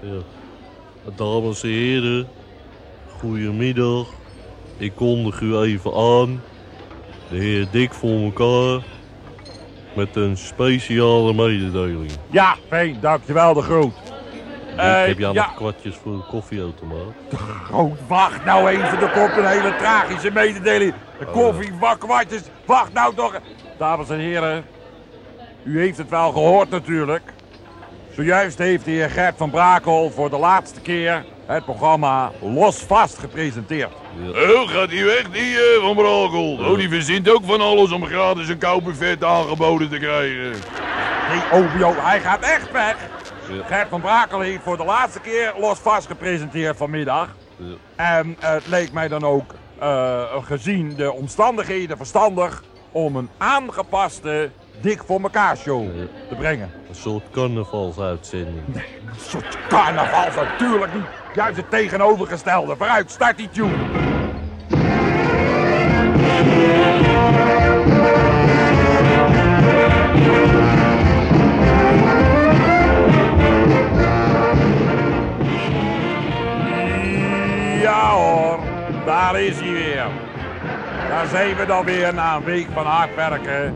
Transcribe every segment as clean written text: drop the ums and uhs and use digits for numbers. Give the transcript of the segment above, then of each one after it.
Ja. Dames en heren, goedemiddag. Ik kondig u even aan. De heer Dik voor elkaar. Met een speciale mededeling. Ja, fijn, dankjewel de Groot. Ik heb jou nog kwartjes voor de koffieautomaat. Groot, wacht nou even, er komt een hele tragische mededeling. De koffie, kwartjes, wacht nou toch. Dames en heren, u heeft het wel gehoord natuurlijk. Zojuist heeft de heer Gert van Brakel voor de laatste keer het programma Los Vast gepresenteerd. Ja. Oh, gaat hij weg, die Van Brakel? Oh, die verzint ook van alles om gratis een koud buffet aangeboden te krijgen. Nee, Obio, hij gaat echt weg. Ja. Gert van Brakel heeft voor de laatste keer Los Vast gepresenteerd vanmiddag. Ja. En het leek mij dan ook, gezien de omstandigheden, verstandig om een aangepaste Dik voor elkaar show Ja. te brengen. Een soort carnavalsuitzending. Een soort carnaval natuurlijk niet. Juist het tegenovergestelde. Vooruit, start die tune. Ja hoor, daar is hij weer. Daar zijn we dan weer na een week van hard werken.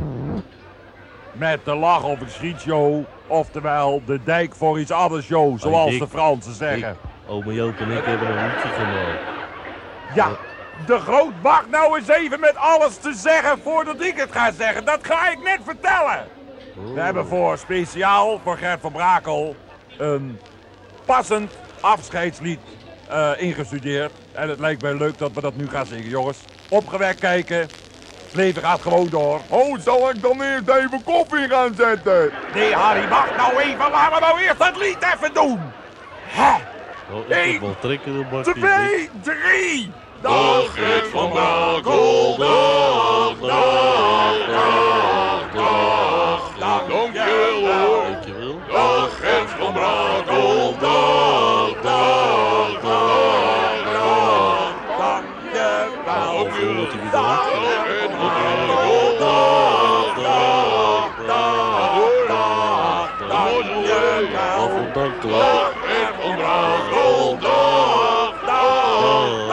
Met de lach of een schietshow. Oftewel de dijk voor iets anders show, zoals Dick, de Fransen zeggen. Ome Joop en ik hebben een liedje gemaakt. Ja, de Groot, wacht nou eens even met alles te zeggen voordat ik het ga zeggen. Dat ga ik net vertellen. We hebben speciaal voor Gert van Brakel een passend afscheidslied ingestudeerd. En het lijkt mij leuk dat we dat nu gaan zingen, jongens. Opgewekt kijken. Het leven gaat gewoon door. Oh, zal ik dan eerst even koffie gaan zetten? Nee, Harry, wacht nou even. Laten we nou eerst dat lied even doen. Hè? Oh, ik heb wel trekken in bakje. 2, 3. Dag Gert van Brakel, dag, dag, dag, dag, dag. Dankjewel hoor. Dankjewel. Dag Gert van Brakel, dag, dag, dag, dag. Dankjewel. Wordt hij weer Dag dronken? Gert van Brakel, dag, dag, dag, dag. Waarvoor dank toch? Dag Gert van Brakel, dag, dag,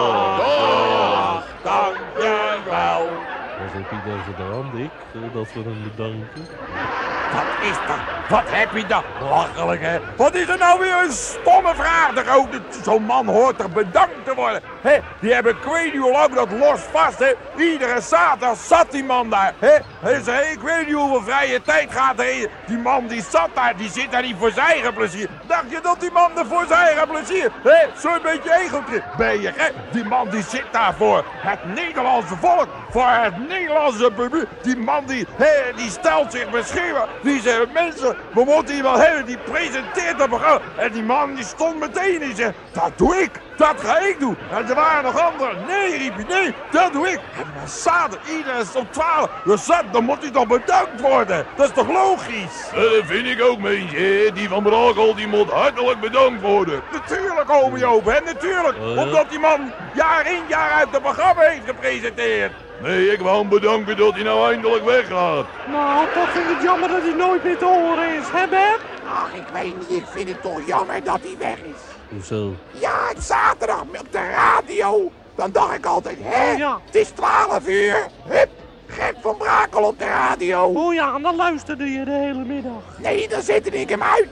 dag. Dankjewel. Wat heb je dan gedaan, Dick? Dat we hem bedanken. Wat is dat? Wat heb je dan? Lachelijk, hè? Wat is er nou weer een stomme vraag? Zo'n man hoort toch bedankt te worden? Hè? Die hebben, ik weet niet hoe lang dat Los Vast, hè? Iedere zaterdag zat die man daar, hè? Hij zei, ik weet niet hoeveel vrije tijd gaat heen. Die man die zat daar, die zit daar niet voor zijn eigen plezier. Dacht je dat die man er voor zijn eigen plezier? Hè? Zo'n beetje egotrip. Ben je gek? Die man die zit daar voor het Nederlandse volk, voor het Nederlandse publiek. Die man die stelt zich beschikbaar. Die zegt, mensen, we moeten iemand hebben die presenteert dat programma. En die man die stond meteen en zegt, dat doe ik. Dat ga ik doen. En er waren nog anderen. Nee, riep hij, nee, dat doe ik. En dan zaterdag, iedereen is om 12. Dus dan moet hij toch bedankt worden. Dat is toch logisch? Dat vind ik ook, meentje. Die Van Brakel, die moet hartelijk bedankt worden. Natuurlijk, ome Joop, hè, natuurlijk. Oh, ja. Omdat die man jaar in jaar uit het programma heeft gepresenteerd. Nee, ik wou hem bedanken dat hij nou eindelijk weggaat. Nou, toch vind ik het jammer dat hij nooit meer te horen is, hè Bert? Ach, ik weet niet, ik vind het toch jammer dat hij weg is. Hoezo? Ja, zaterdag op de radio, dan dacht ik altijd, hè, Ja. het is 12 uur. Hup, Gert van Brakel op de radio. Oh ja, en dan luisterde je de hele middag. Nee, dan zette ik hem uit.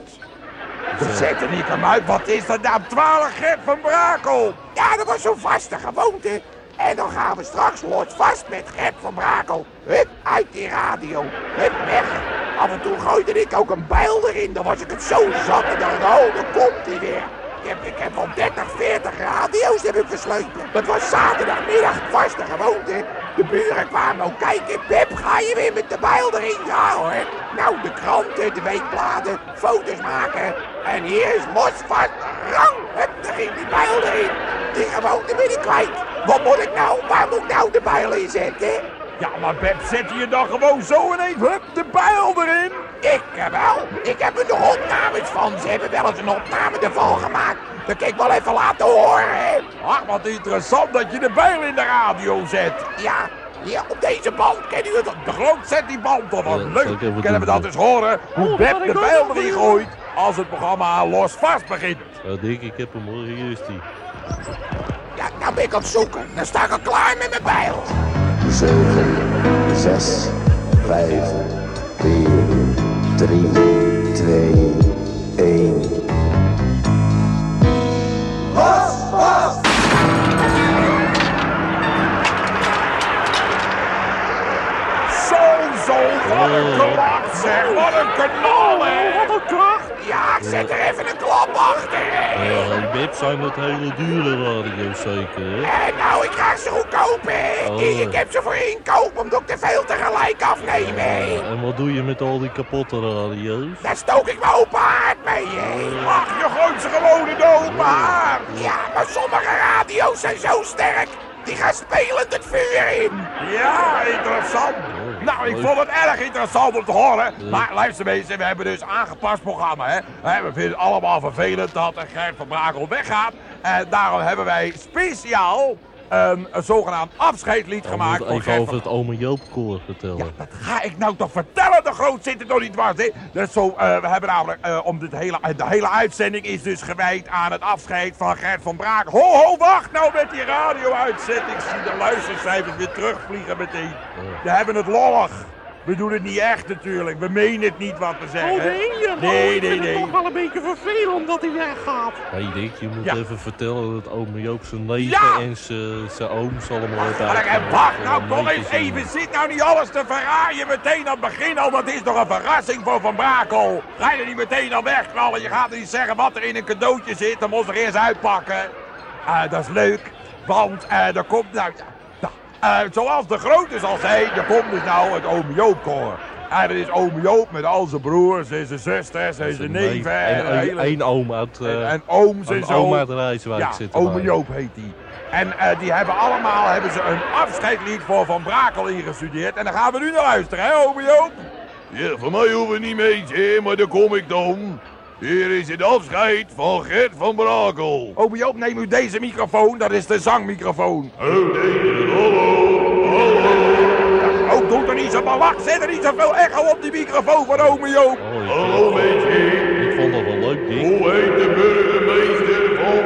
Ze zetten niet hem uit. Wat is dat nou? 12 Gert van Brakel. Ja, dat was zo'n vaste gewoonte. En dan gaan we straks Los Vast met Gert van Brakel. Hup, uit die radio. Hup, weg. Af en toe gooide ik ook een bijl erin. Dan was ik het zo zat en dacht ik, oh, dan komt hij weer. Ik heb al 30, 40 radio's heb ik versleuteld. Dat was zaterdagmiddag vaste gewoonte. De buren kwamen ook kijken. Pep, ga je weer met de bijl erin? Ja hoor. Nou, de kranten, de weekbladen, foto's maken. En hier is Los Vast. Rang! Hup, daar ging die bijl erin. Die gewoonte ben ik kwijt. Wat moet ik nou? Waar moet ik nou de bijl in zetten? Ja, maar Beb, zet je dan gewoon zo ineens, hup, de bijl erin? Ik wel. Ik heb er nog opnames van. Ze hebben wel eens een opname ervan gemaakt. Dat kan ik wel even laten horen. Ach, wat interessant dat je de bijl in de radio zet. Ja, hier op deze band. Ken u het? De Groot zet die band op. Wat Ja, zal ik leuk. even Kunnen we doen, dat eens horen? Hoe Oh, Beb kan de ik ook bijl nog erin weer? gooit. als het programma Los Vast begint. Ja, Dick, ik heb hem hoor. Hier is die. Ja, nou ben ik aan het zoeken. Dan sta ik al klaar met mijn bijl. 7, 6, 5, 4, 3, 2, 1. Zo, wat een klap zeg, wat een kanaal hè. Wat een kracht. Ja, ik zet er even een klap achter. Ja, die Bib zijn het hele dure radio's zeker, hè? Nou, ik krijg ze goedkoop, hè. Oh. Ik heb ze voor inkoop, omdat ik te veel tegelijk afneem, hè. En wat doe je met al die kapotte radio's? Daar stook ik mijn open haard mee, hè. Ach, je gooit ze gewoon in de open haard. Ja, maar sommige radio's zijn zo sterk. Die gaan spelend het vuur in. Ja, interessant. Nou, ik vond het erg interessant om te horen. Maar luister mensen, we hebben dus aangepast programma, hè. We vinden het allemaal vervelend dat Gert van Brakel weggaat. En daarom hebben wij speciaal een zogenaamd afscheidslied gemaakt Ik voor moet Gert even van... het Ome Joop koor vertellen. Ja, dat ga ik nou toch vertellen, de groot zit er toch niet dwars, hè? Dus zo, we hebben namelijk, de hele uitzending is dus gewijd aan het afscheid van Gert van Brakel. Ho, wacht nou met die radio-uitzending. Ik zie de luistercijfers weer terugvliegen meteen. We hebben het lollig. We doen het niet echt natuurlijk. We menen het niet wat we zeggen. Oh nee, Nee, ik vind nee. het toch wel een beetje vervelend dat hij weggaat. Hey Dick, je moet Ja. even vertellen dat Ome Joop zijn neven Ja. en zijn ooms allemaal En wacht nou toch eens even. Zit nou niet alles te verraaien meteen aan het begin al. Dat is toch een verrassing voor Van Brakel. Ga je er niet meteen al wegknallen. Je gaat er niet zeggen wat er in een cadeautje zit. Dan moet je er eerst uitpakken. Dat is leuk. Want er komt nou... zoals de grote al zei, er komt dus nou het Ome Joop koor. En dat is Ome Joop met al zijn broers en zijn zusters en zijn neven. En één oom uit... en ooms en zo. Oma uit de Rijswijk Ja, zit Ome erbij. Joop heet die. En die hebben ze een afscheidslied voor Van Brakel ingestudeerd. En daar gaan we nu naar luisteren, hè, Ome Joop? Ja, voor mij hoeven we niet mee, hè, maar daar kom ik dan. Hier is het afscheid van Gert van Brakel. Ome Joop, neem u deze microfoon, dat is de zangmicrofoon. Oh nee, hallo. Oh, doe er niet zo belak, zet er niet zoveel echo op die microfoon van Ome Joop. Hallo mensen. Ik vond dat wel leuk, Dick. Hoe heet de burgemeester van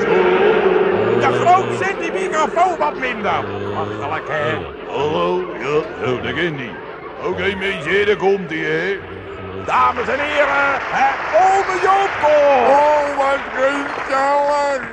Wezel? De groot zet die microfoon wat minder. Makkelijk, hè? Hallo? Ja, zo, dat ken die. Oké mensen, daar komt ie, hè. Dames en heren, het Ome Joop koor. Oh, wat gezellig,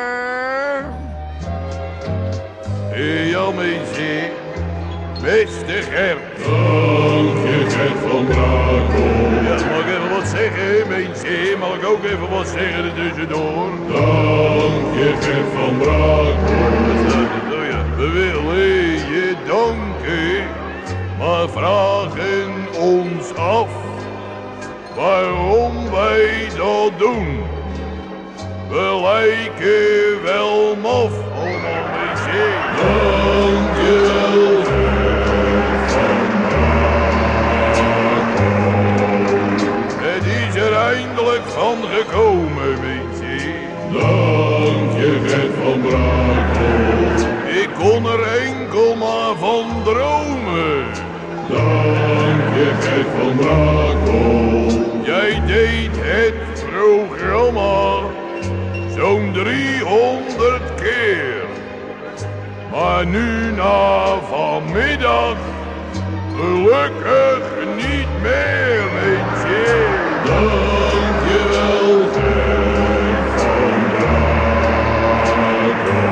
Ja mensen, beste Gert. Dank je Gert van Brakel. Ja, mag ik even wat zeggen mensen? Mag ik ook even wat zeggen er tussendoor? Dank je Gert van Brakel. Oh ja, we willen je danken, maar vragen ons af waarom wij dat doen. We lijken wel maf, allemaal mensen. Dank je wel, Gert van Brakel. Het is er eindelijk van gekomen, mensen. Dank je, Gert van Brakel. Ik kon er enkel maar van dromen. Dank je, Gert van Brakel. Jij deed het programma zo'n 300 keer. Maar nu na vanmiddag gelukkig niet meer, mensen. Dank je wel, Gert van Brakel.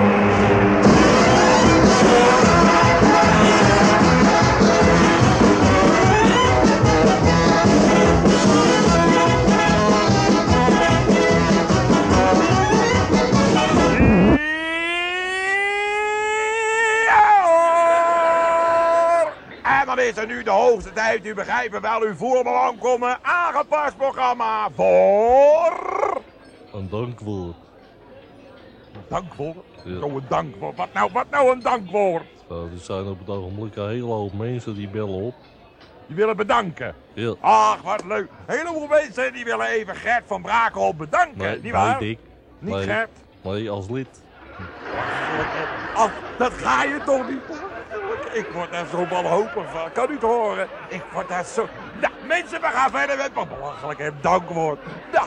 En dan is er nu de hoogste tijd, u begrijpt wel, uw voorbelang komen. Aangepast programma voor... Een dankwoord. Dankwoord? Ja. Zo'n dankwoord. Wat nou een dankwoord? Nou, er zijn op het ogenblik een hele hoop mensen die bellen op. Die willen bedanken. Ja. Ach, wat leuk. Een heleboel mensen die willen even Gert van Brakel bedanken. Nee, Niet waar? Dick. Niet Nee. Gert? Nee, als lid. Ach, dat ga je toch niet? Ik word daar zo wanhopig van. Kan u het horen? Ik word daar zo... Nou, mensen, we gaan verder met wat belachelijk, hè. Dankwoord.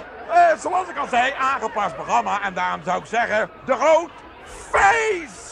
zoals ik al zei, aangepast programma. En daarom zou ik zeggen, de groot feest!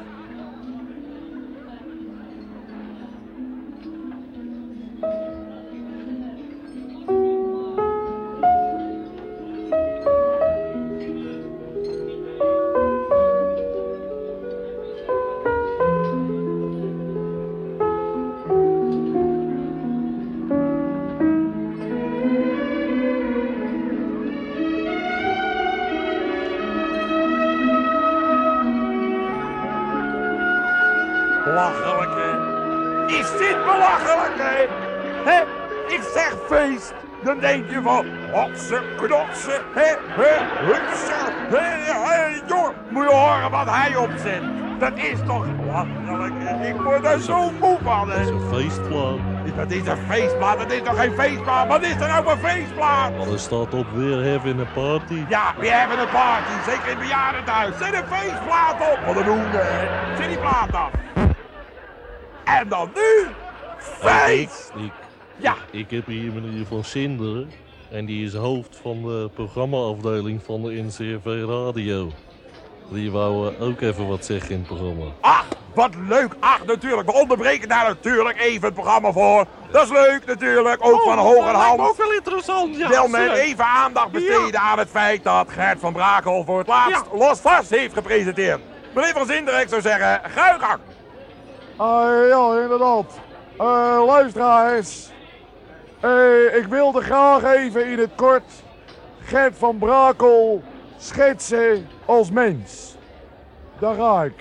Belachelijk, hè? Is dit belachelijk, hè? Ik zeg feest, dan denk je van hotse, knotsen, hutsen, jongen, moet je horen wat hij opzet. Dat is toch belachelijk, hè? Ik word daar zo moe van, hè? Dat is een feestplaat. Dat is een feestplaat, dat is toch geen feestplaat? Wat is er nou voor feestplaat? Maar er staat op weer having a party. Ja, we hebben een party, zeker in bejaardentehuis. Zet een feestplaat op, wat een hoende, hè? Zet die plaat af. En dan nu, feest! Ik heb hier meneer Van Sinderen en die is hoofd van de programmaafdeling van de NCRV Radio. Die wou ook even wat zeggen in het programma. Ach, wat leuk! Ach, natuurlijk, we onderbreken daar natuurlijk even het programma voor. Dat is leuk natuurlijk, ook van hoger hand. Ook wel interessant, ja. Wil men even aandacht besteden aan het feit dat Gert van Brakel voor het laatst Los Vast heeft gepresenteerd. Meneer Van Sinderen, ik zou zeggen, ga uw gang. Ja, inderdaad. Luisteraars. Ik wilde graag even in het kort Gert van Brakel schetsen als mens. Daar ga ik.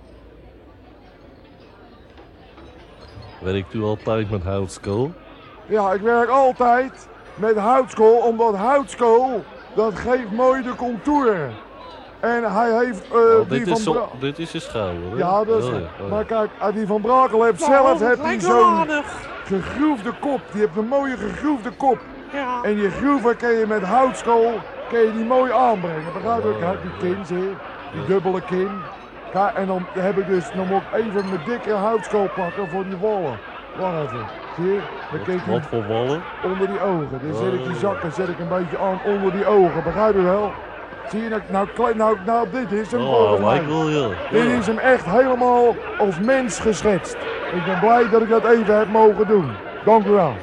Werkt u altijd met houtskool? Ja, ik werk altijd met houtskool, omdat houtskool, dat geeft mooi de contouren. En hij heeft dit is een schouder, hè? Ja, dat is maar kijk, die Van Brakel heeft zelf zo'n gegroefde kop. Die heeft een mooie gegroefde kop. Ja. En die groeven kun je met houtskool die mooi aanbrengen. Begrijp je? Kijk, die kin, zie je? Die dubbele kin. Kijk, en dan heb ik dus, dan moet ik even mijn dikke houtskool pakken voor die wallen. Wacht even. Zie je? Dan kijk je wat voor wallen? onder die ogen. Dan zet ik die zakken een beetje aan onder die ogen. Begrijp je wel? Zie je, nou, dit is hem volgens mij. Ja. Dit is hem echt helemaal als mens geschetst. Ik ben blij dat ik dat even heb mogen doen. Dank u wel.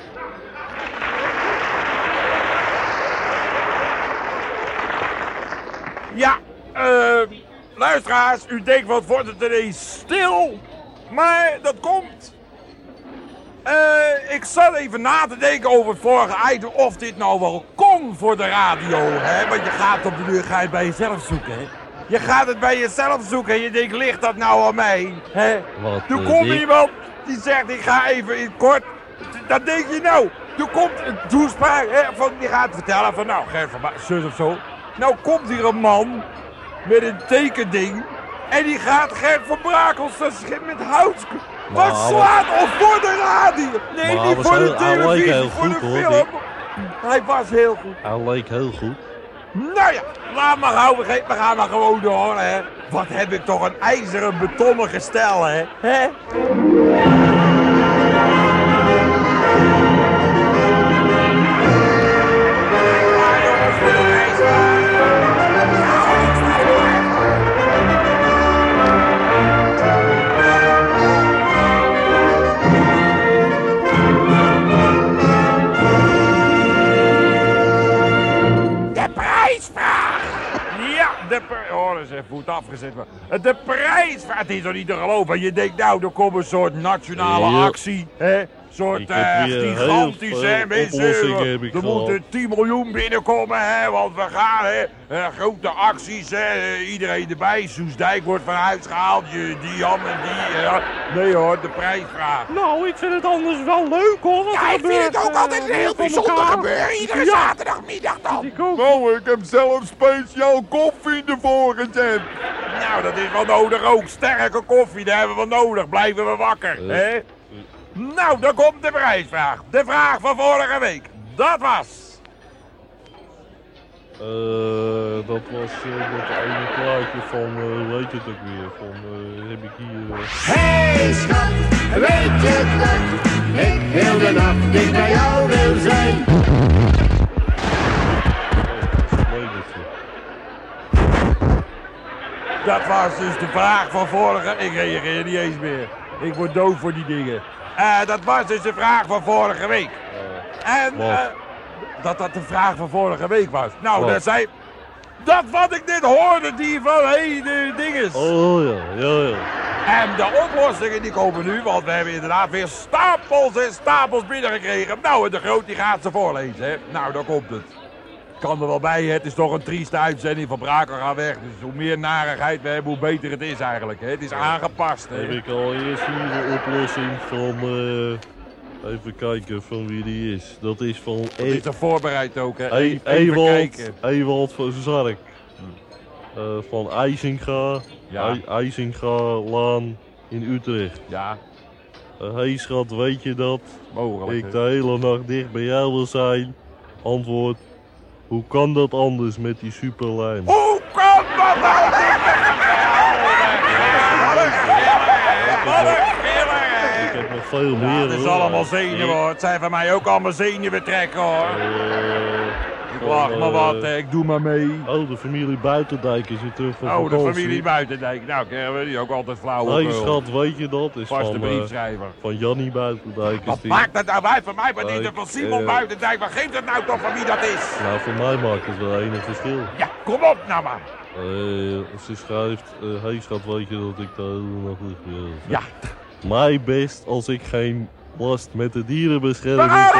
Ja, luisteraars, u denkt wat wordt het ineens stil, maar dat komt. Ik zat even na te denken over het vorige item of dit nou wel kon voor de radio, hè? Want je gaat op de duur bij jezelf zoeken, hè? Je gaat het bij jezelf zoeken en je denkt, ligt dat nou aan mij, hè? Toen komt iemand die zegt, ik ga even in het kort. Dan denk je nou, toen komt een toespraak, hè? Die gaat vertellen van, nou, Gert van zus of zo. Nou komt hier een man met een tekending en die gaat Gert van Brakel met houtskool. Wat slaat op voor de radio? Nee, maar niet voor de televisie, voor de goed, film. Hij was heel goed. Hij leek heel goed. Nou ja, laat maar houden, we gaan maar gewoon door, hè. Wat heb ik toch een ijzeren betonnen gestel, hè? dat is even goed afgezet. De prijs, het is toch niet te geloven. Je denkt nou, er komt een soort nationale actie. Hè? Soort gigantische mensen. Er moeten 10 miljoen binnenkomen, hè, want we gaan, hè, grote acties, hè, iedereen erbij. Soesdijk wordt van huis gehaald, die Jan en die. Nee hoor, de prijsvraag. Nou, ik vind het anders wel leuk hoor. Ja, ik vind het ook altijd een heel bijzonder gebeuren. Iedere zaterdagmiddag dan. Nou, ik heb zelf speciaal koffie ervoor gezet. Nou, dat is wel nodig ook. Sterke koffie, daar hebben we nodig. Blijven we wakker, hè? Nou, dan komt de prijsvraag. De vraag van vorige week. Dat was... dat was dat ene plaatje van, hoe heet het ook weer? Van, heb ik hier... Hey schat, weet je dat ik heel de nacht dicht bij jou wil zijn? Dat was dus de vraag van vorige... Ik reageer niet eens meer. Ik word doof voor die dingen. Dat was dus de vraag van vorige week. En dat de vraag van vorige week was. Nou, dat zei... Dat wat ik net hoorde, die van de dinges. Oh ja. En de oplossingen die komen nu, want we hebben inderdaad weer stapels en stapels binnengekregen. Nou, en de Groot die gaat ze voorlezen, hè. Nou, daar komt het. Kan er wel bij, het is toch een trieste uitzending. Van Brakel gaat weg, dus hoe meer narigheid we hebben, hoe beter het is eigenlijk. Hè. Het is aangepast. Hè. Heb ik al eerst hier de oplossing van... even kijken van wie die is. Dat is van... Dat is er voorbereid ook, hè. Ewald van Zark. Van IJzinga. Ja. IJzinga-laan in Utrecht. Ja. Hey schat, weet je dat Mogelijk. ik de hele nacht dicht bij jou wil zijn? Antwoord. Hoe kan dat anders met die superlijm? Hoe kan dat nou? Wat een giller! Ik heb nog veel meer. Het is allemaal zenuwen hoor. Het zijn van mij ook allemaal zenuwen trekken hoor. Ik lach maar wat, ik doe maar mee. Oh, de familie Buitendijk is weer terug van vakantie. Oh, de familie Buitendijk. Nou, kennen we die ook altijd flauw. Hey schat, weet je dat? Is vaste briefschrijver. Van Jannie Buitendijk. Wat maakt dat nou uit van mij? Wat is er van Simon Buitendijk? Wat geeft het nou toch van wie dat is? Nou, voor mij maakt het wel enig verschil. Ja, kom op nou maar. Ze schrijft, hey schat, weet je dat ik de hele nacht dicht wil? Ja. Mij best als ik geen last met de dierenbescherming heb.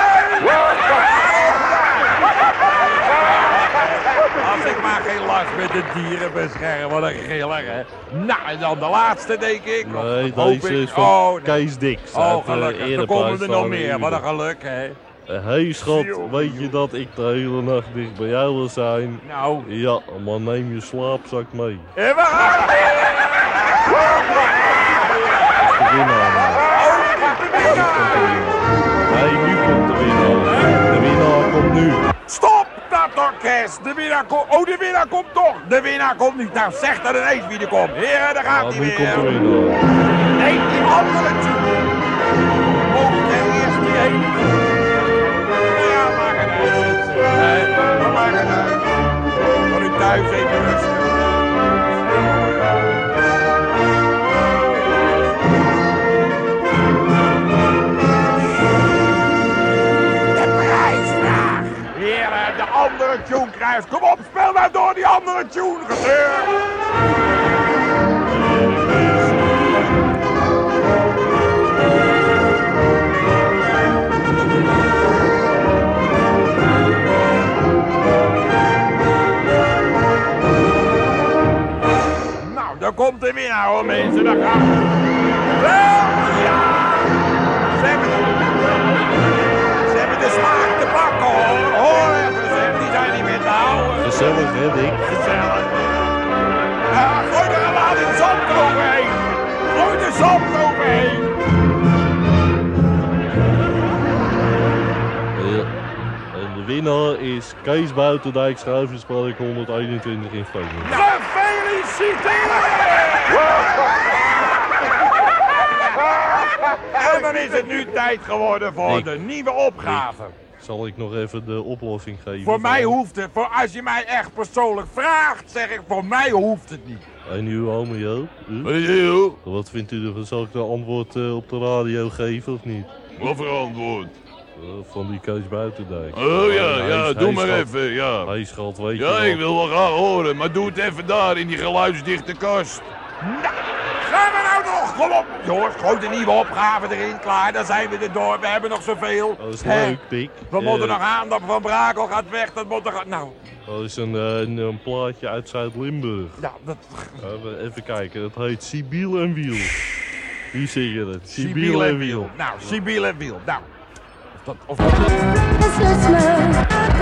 Als ik maar geen last met de dieren bescherm, wat een giller, hè. Nou, en dan de laatste, denk ik. Nee, deze is van Kees Dix. Oh, gelukkig. Dan komen er nog meer. Wat een geluk, hè. Hey schat, weet je dat ik de hele nacht dicht bij jou wil zijn? Nou. Ja, maar neem je slaapzak mee. En we gaan de winnaar. Nee, nu komt de winnaar. De winnaar komt nu. Stop dat orkest! De winnaar komt... Oh, de winnaar komt toch! De winnaar komt niet. Nou, zeg dan ineens wie er komt. Heren, daar gaat hij weer. Nu komt de winnaar. Nee, die andere tune. Mogen we eerst die heen? Ja, maak het uit. Nee, maak het uit. Van u thuis even rustig. De andere tune krijgt. Kom op, speel nou door die andere tune, gezeur! Nou, daar komt de winnaar hoor mensen, daar gaan we. Wel, ja! Ze hebben de smaak te pakken hoor. Hoor even, zeg, die zijn niet meer te houden. Gezellig hè, Dick? Gezellig. Gooi er allemaal in zand overheen. Gooi de zand overheen. Ja. En de winnaar is Kees Buitendijk, schrijverspark 121 in Vreemden. Gefeliciteerd! En dan is het nu tijd geworden voor de nieuwe opgave. Zal ik nog even de oplossing geven? Voor mij hoeft het, als je mij echt persoonlijk vraagt, zeg ik, voor mij hoeft het niet. En uw ome Joop? Wat vindt u ervan? Zal ik de antwoord op de radio geven of niet? Wat voor antwoord? Van die Kees Buitendijk. Oh ja, doe maar even, ja. Hey schat, weet je Ja, wel. ik wil wel graag horen, maar doe het even daar in die geluidsdichte kast. Nou, gaan we nou nog? Kom op, jongens, gooi de nieuwe opgave erin, klaar, dan zijn we er door, we hebben nog zoveel. Dat is leuk, Pik. We moeten nog aan, dat Van Brakel gaat weg, dat moet nog... Nou. Dat is een plaatje uit Zuid-Limburg. Ja, dat... Even kijken, het heet Sibiel en Wiel. Wie zingen het? Sibiel en Wiel. Nou, Sibiel en Wiel, nou. Of dat... Beslist me,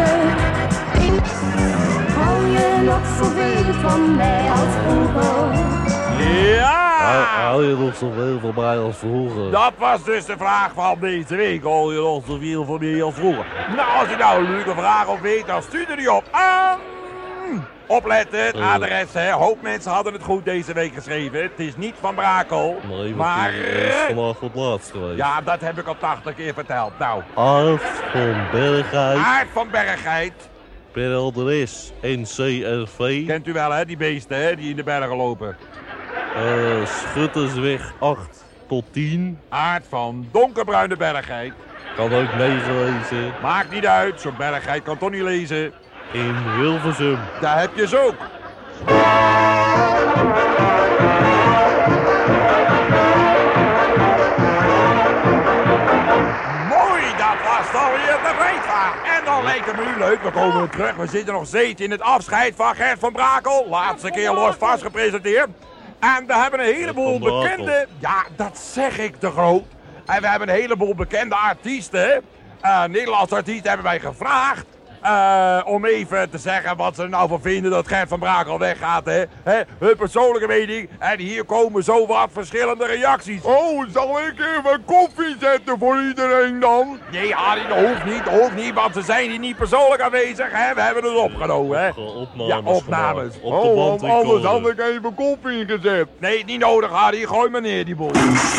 hou je nog zoveel van mij als vroeger? Ja! Hou je nog zoveel van mij als vroeger? Dat was dus de vraag van deze week. Hou je nog zoveel van mij als vroeger? Nou, als je nou een leuke vraag op weet, dan stuur die op aan... Opletten, het adres, hè. Hoop mensen hadden het goed deze week geschreven. Het is niet Van Brakel, maar... Het is vandaag het laatst geweest. Ja, dat heb ik al 80 keer verteld. Nou. Aart van Bergheid. Aart van Bergheid. Per adres NCRV. Kent u wel, hè, die beesten, hè, die in de bergen lopen. Schuttersweg 8 tot 10. Aard van donkerbruine bergheid. Kan ook 9 lezen. Maakt niet uit, zo'n bergheid kan toch niet lezen. In Hilversum. Daar heb je ze ook. Mooi, dat was alweer de breedvaart. En dan lijkt het me nu leuk, we komen weer terug. We zitten nog steeds in het afscheid van Gert van Brakel. Laatste keer los vast gepresenteerd. En we hebben een heleboel bekende... Ja, dat zeg ik te groot. En we hebben een heleboel bekende artiesten. Nederlandse artiesten hebben wij gevraagd. Om even te zeggen wat ze er nou van vinden dat Gert van Brakel weggaat, hè? Hun persoonlijke mening. En hier komen zo wat verschillende reacties. Oh, zal ik even koffie zetten voor iedereen dan? Nee, Harry, dat hoeft niet, want ze zijn hier niet persoonlijk aanwezig, hè? We hebben het opgenomen, hè? Opnames. Ja, opnames. Op de band Anders had ik even koffie gezet. Nee, niet nodig, Harry. Gooi maar neer, die boel.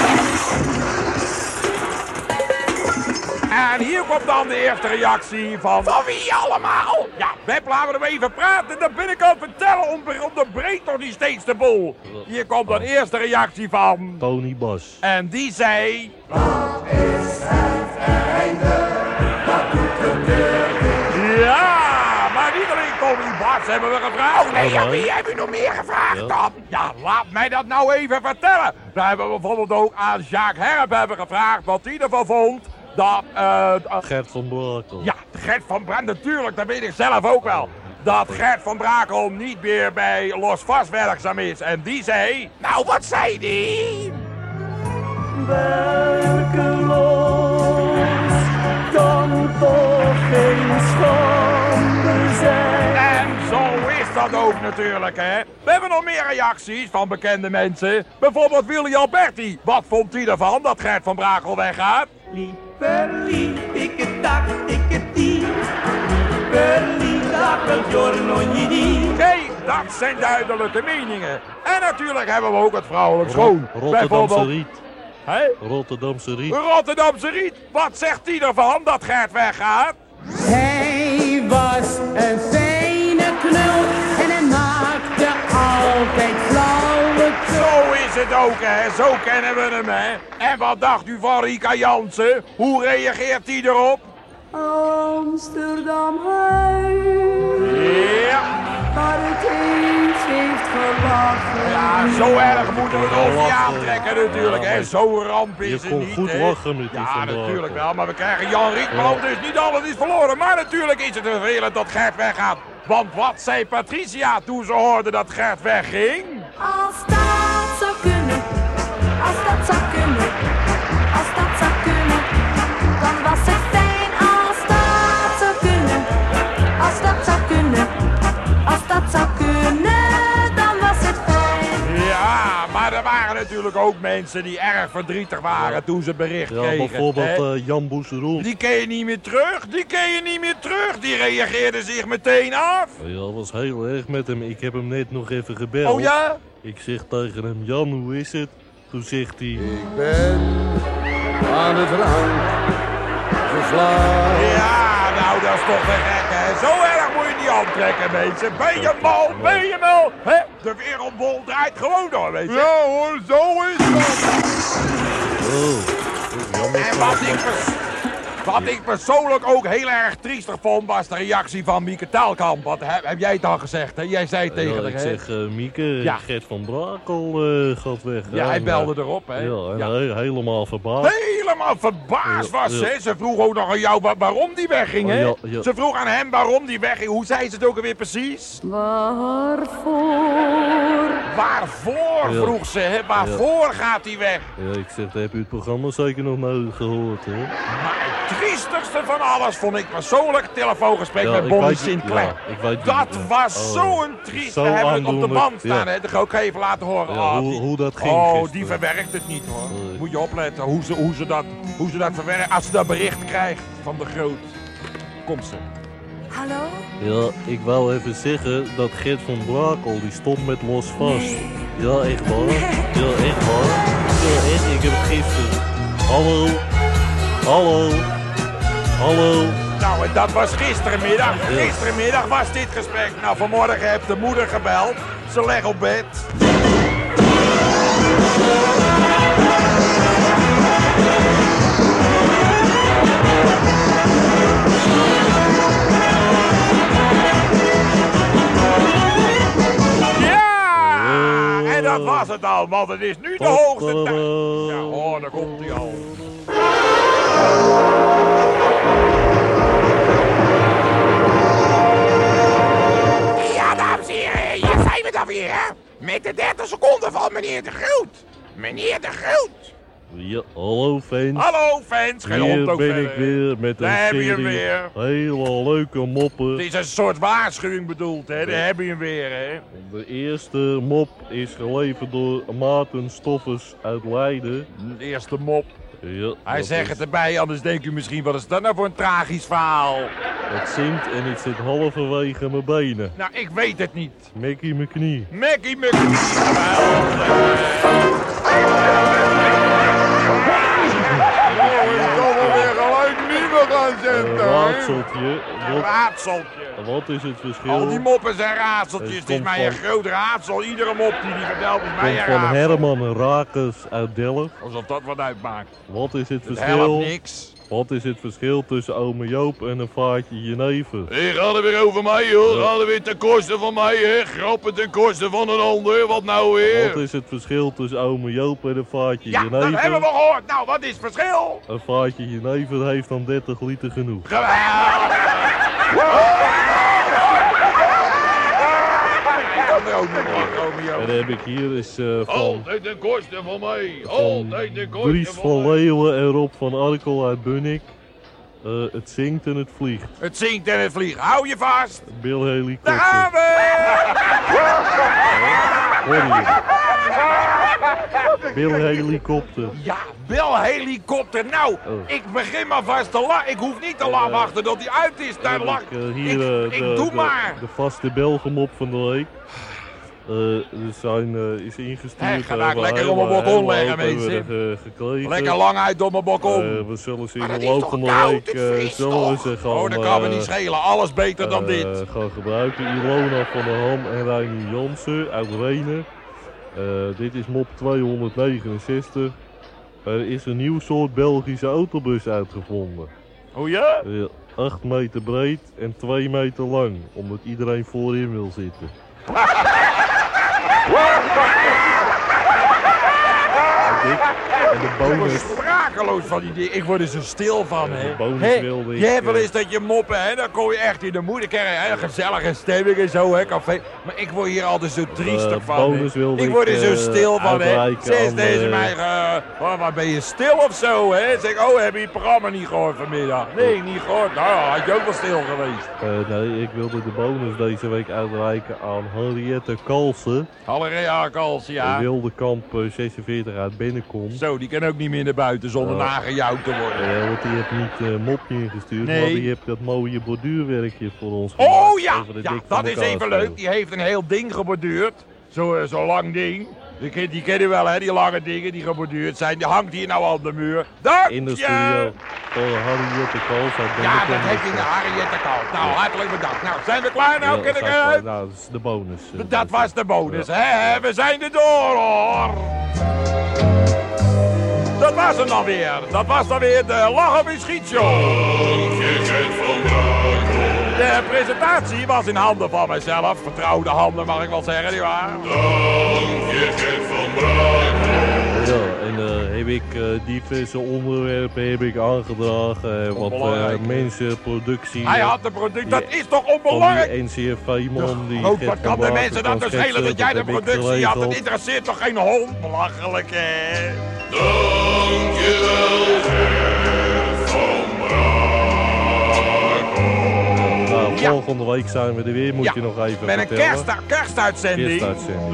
En hier komt dan de eerste reactie van... Van wie allemaal? Ja, Web, laten we hem even praten. De binnenkant vertellen, onderbreekt toch niet steeds de boel. Hier komt dan de eerste reactie van... Tony Bas. En die zei... Wat is het einde? Wat doet de deur? Ja, maar niet alleen Tony Bas hebben we gevraagd. Oh nee, aan wie hebben u nog meer gevraagd dan? Ja, laat mij dat nou even vertellen. Daar hebben we bijvoorbeeld ook aan Jacques Herp hebben gevraagd wat hij ervan vond. Dat, Gert van Brakel. Ja, Gert van Brakel, natuurlijk, dat weet ik zelf ook wel. Dat Gert van Brakel niet meer bij Los Vast werkzaam is. En die zei... Nou, wat zei die? Werkeloos kan toch geen schande zijn. En zo is dat ook natuurlijk, hè. We hebben nog meer reacties van bekende mensen. Bijvoorbeeld Willy Alberti. Wat vond hij ervan dat Gert van Brakel weggaat? Lieperli, tikketak, tikketi. Lieperli, dat giorno ogni di. Kijk, dat zijn duidelijke meningen. En natuurlijk hebben we ook het vrouwelijk schoon. Rotterdamse Riet. Hé? Rotterdamse Riet. Rotterdamse Riet. Wat zegt hij ervan dat Gert weggaat? Hij was een fijne knul en hij maakte altijd flauwe Zo is het ook, hè. Zo kennen we hem, hè. En wat dacht u van Rika Jansen? Hoe reageert hij erop? Amsterdam huis, Ja. waar het eens heeft gelachen. Ja, zo erg moeten we het ook niet aantrekken natuurlijk, hè. Zo'n ramp is Je het kon niet, goed hè. lachen met die Ja, Van Brakel. natuurlijk wel, maar we krijgen Jan Rietman, dus niet alles is verloren. Maar natuurlijk is het vervelend dat Gert weggaat. Want wat zei Patricia toen ze hoorde dat Gert wegging? Als dat zou kunnen, als dat zou kunnen, als dat zou kunnen, dan was het fijn. Als dat zou kunnen, als dat zou kunnen, als dat zou kunnen, dan was het fijn. Ja, maar er waren natuurlijk ook mensen die erg verdrietig waren toen ze bericht Ja, kregen. bijvoorbeeld hè. Jan Boezeroen. Die ken je niet meer terug, die ken je niet meer terug. Die reageerde zich meteen af. Ja, dat was heel erg met hem. Ik heb hem net nog even gebeld. Oh ja? Ik zeg tegen hem, Jan, hoe is het? Toen zegt hij... Ik ben aan het rand geslagen. Ja, nou dat is toch te gek, hè. Zo erg moet je niet aantrekken, mensen. Ben je mal, ben je mal. Hè? De wereldbol draait gewoon door, weet je. Ja hoor, zo is dat. En wat ik persoonlijk ook heel erg triestig vond, was de reactie van Mieke Taalkamp. Wat heb jij het al gezegd, hè? Jij zei tegen Ja, haar, ik hè? zeg, Mieke, Ja. Gert van Brakel gaat weg. Ja, hij belde erop, hè? Ja, en Ja. helemaal verbaasd. Helemaal verbaasd was ze. Ja. Ze vroeg ook nog aan jou waarom die wegging, hè? Ja, ja. Ze vroeg aan hem waarom die wegging. Hoe zei ze het ook alweer precies? Waarvoor? Waarvoor, Ja. vroeg ze, hè? Waarvoor gaat hij weg? Ja, ik zeg, heb u het programma zeker nog nooit gehoord, hè? Maar het triestigste van alles vond ik persoonlijk het telefoongesprek Ja, met ik Bonnie weet- Sinclair. ja, ik weet- Dat was oh, zo'n triest. zo We hebben het op de aandoenlijk, band staan, ja. hè? Dat ga ik ook even laten horen. Ja, Oh, hoe dat ging Oh, gisteren. die verwerkt het niet, hoor. Nee. Moet je opletten hoe ze dat verwerkt. Als ze dat bericht krijgt van de Groot. Komt ze. Hallo? Ja, ik wou even zeggen dat Gert van Brakel, die stopt met Los Vast. Ja, echt waar. Ja, echt waar. Ja, echt, ik heb het gisteren. Hallo. Hallo. Hallo. Nou, en dat was gisterenmiddag. Gisterenmiddag was dit gesprek. Nou, vanmorgen heeft de moeder gebeld. Ze legt op bed. Ja! En dat was het al, want het is nu de hoogste tijd. Ja, hoor, daar komt hij al. Ja, dames en heren, hier zijn we dan weer, hè? Met de 30 seconden van meneer De Groot. Meneer De Groot. Ja, hallo fans. Hallo fans, geen hond Hier ook ben verder. ik weer met een Daar heb je hem serie weer. hele leuke moppen. Het is een soort waarschuwing bedoeld, hè? Daar heb je hem weer, hè? De eerste mop is geleverd door Maarten Stoffers uit Leiden. De eerste mop. Ja, Hij dat zegt is- het erbij, anders denkt u misschien, wat is dat nou voor een tragisch verhaal? Het zingt en het zit halverwege mijn benen. Nou, ik weet het niet. Mekkie mijn knie. Mackie Muckie. Ik kan wel weer gelijk nieuwe gaan zetten. hè? Raadseltje. Raadseltje. Wat is het verschil? Al die moppen zijn raadseltjes. Het Het is komt mij een van- groot raadsel. Iedere mop die hij vertelt is mij Komt een van raadsel. Herman Rakers uit Delft. Alsof dat wat uitmaakt. Wat is het Het verschil? helpt niks. Wat is het verschil tussen ome Joop en een vaartje jenever? Hey, gaat er weer over mij, joh. Gaat er weer ten koste van mij, hè. Grappen ten koste van een ander. Wat nou weer? Wat is het verschil tussen ome Joop en een vaartje Ja, dat hebben we jenever? gehoord. Nou, wat is het verschil? Een vaartje jenever heeft dan 30 liter genoeg. Geweldig. Ik kan er ook nog lachen, Romeo. En dan heb ik hier is van Altijd ten koste van mij. Altijd ten koste Dries van van mij. Leeuwen en Rob van Arkel uit Bunnik. Het zingt en het vliegt. Het zingt en het vliegt. Hou je vast. Bill Daar Helikopter. gaan we. Hoor je? Bill Helikopter. Ja, Bill Helikopter. Nou, ik begin maar vast te lachen. Ik hoef niet te wachten tot hij uit is. Daar Heb lach ik, hier ik doe maar. de vaste Belgemop van de week. Is ingestuurd. Hij gaat hebben lekker we op mijn balkon helemaal leggen, open mensen. hebben gekregen. Lekker lang uit op mijn balkon. We zullen ze in Maar de dat is loop toch van de koud? week Het vriest zullen we toch? ze gaan, Oh, dat kan me niet schelen. Alles beter dan dit. gaan gebruiken. Ilona van der Ham en Reinier Jansen uit Renen. Dit is mop 269. Er is een nieuw soort Belgische autobus uitgevonden. Oh ja? 8 meter breed en 2 meter lang, omdat iedereen voorin wil zitten. En de Ik word bonus. sprakeloos van die dingen. Ik word er zo stil van, hè. de bonus Hè, wilde je ik, hebt wel eens dat je moppen, hè. Dan kom je echt in de moeder. Krijg je een gezellige stemming en zo, hè. Café. Maar ik word hier altijd zo triestig van, hè. bonus wilde Ik word er zo ik, stil van, hè. uitreiken Zes aan, deze mij, waar ben je stil of zo, hè? Zeg, oh, heb je het programma niet gehoord vanmiddag? Nee, niet gehoord. Nou, had je ook wel stil geweest. Nee, ik wilde de bonus deze week uitreiken aan Henriette Kalsen. Allerea Kals, ja. Wildekamp 46 uit Bennekom. Zo, die kan ook niet meer naar buiten zonder nagejouwd te worden. Want die heeft niet een mopje ingestuurd, Nee. maar die heeft dat mooie borduurwerkje voor ons gemaakt. Oh ja, over de ja dik dat van is elkaar even spelen. leuk. Die heeft een heel ding geborduurd. Zo lang ding. Die ken je wel, hè? Die lange dingen die geborduurd zijn. Die hangt hier nou aan de muur. Dank In de je! studio van Henriette Kalsen uit Ja, Bennekom. dat heb je in de Harriette Kalt. Nou, hartelijk bedankt. Nou, zijn we klaar nou? Kan ik eruit? Nou, dat is de bonus. Dat was de bonus, hè? We zijn er door, hoor. Dat was hem dan weer. Dat was dan weer de Lach of een Schietshow. De presentatie was in handen van mijzelf. Vertrouwde handen, mag ik wel zeggen, nietwaar? Ja, en heb ik diverse onderwerpen heb ik aangedragen. Wat Onbelangrijk. mensen, productie. Hij had de product, dat is toch Van onbelangrijk? die NCFV-man die Ook Gert wat van kan de Baken mensen dat dus kan schelen dat jij de heb ik productie had? Het geregeld. interesseert toch geen hond? Belachelijk, hè? Nou, Ja. volgende week zijn we er weer, moet Ja, je nog even met een vertellen. kerstuitzending. Kerstuitzending.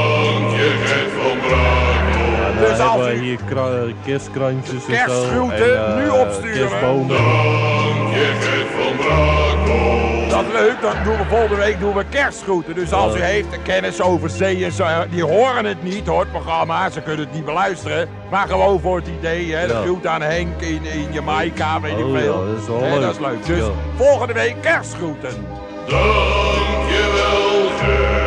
Dus Dus als hebben wij u hier kerstkrantjes en zo. Kerstgroenten en, nu opsturen. Kerstbomen. dat is leuk. Dan doen we volgende week kerstgroeten. Dus als u heeft kennis over zeeën, die horen het niet hoor, het programma. Ze kunnen het niet beluisteren. Maar gewoon voor het idee, hè. De groet aan Henk in Jamaica, weet ik veel. Ja, dat is wel leuk. Dat is leuk. Dus volgende week kerstgroeten. Dankjewel,